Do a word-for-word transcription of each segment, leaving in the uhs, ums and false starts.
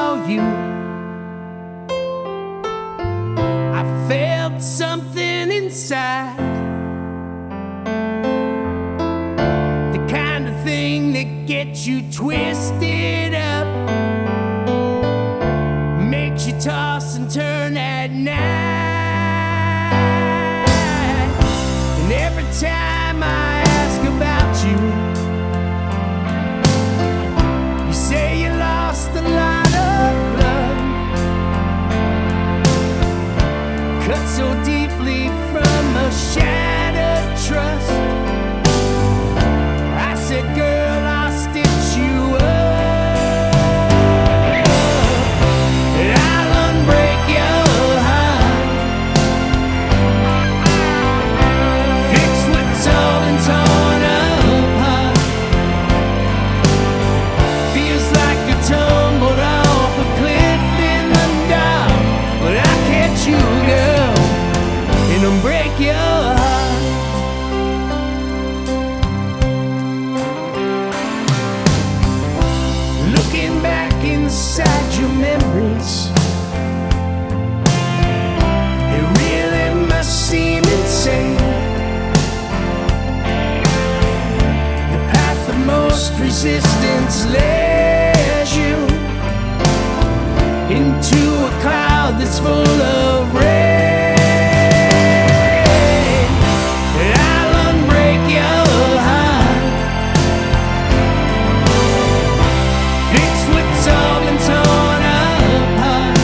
saw you, I felt something inside, the kind of thing that gets you twisted up, makes you toss and turn at night. And every time I ask about you, you say you lost a lot of blood, cut so deeply from a shattered trust. I said, girl, I'll stitch you up, and I'll unbreak your heart, fix what's all been torn apart. Feels like you tumbled off a cliff in the dark, but I catch you, girl, and unbreak your heart. Looking back inside your memories, it really must seem insane. The path of most resistance leads you into a cloud that's full of rain. And I'll unbreak your heart, fix what's all been torn apart.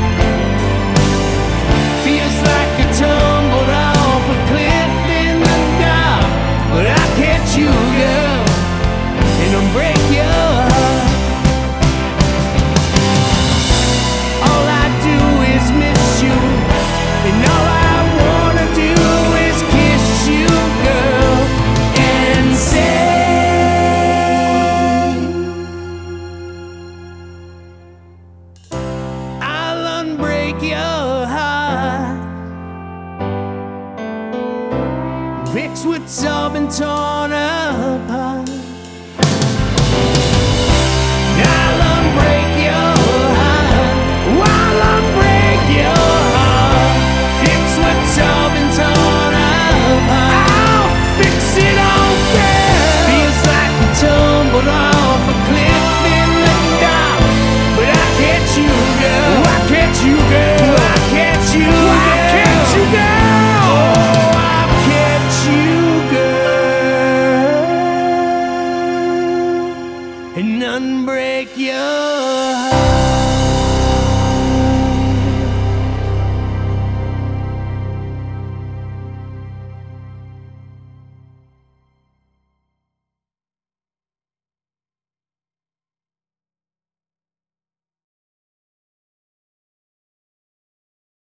Feels like you tumbled off a cliff in the dark, but I catch you, girl, and unbreak your heart. All I do is miss you, and all I wanna do is kiss you, girl, and say I'll unbreak your heart, fix what's all been torn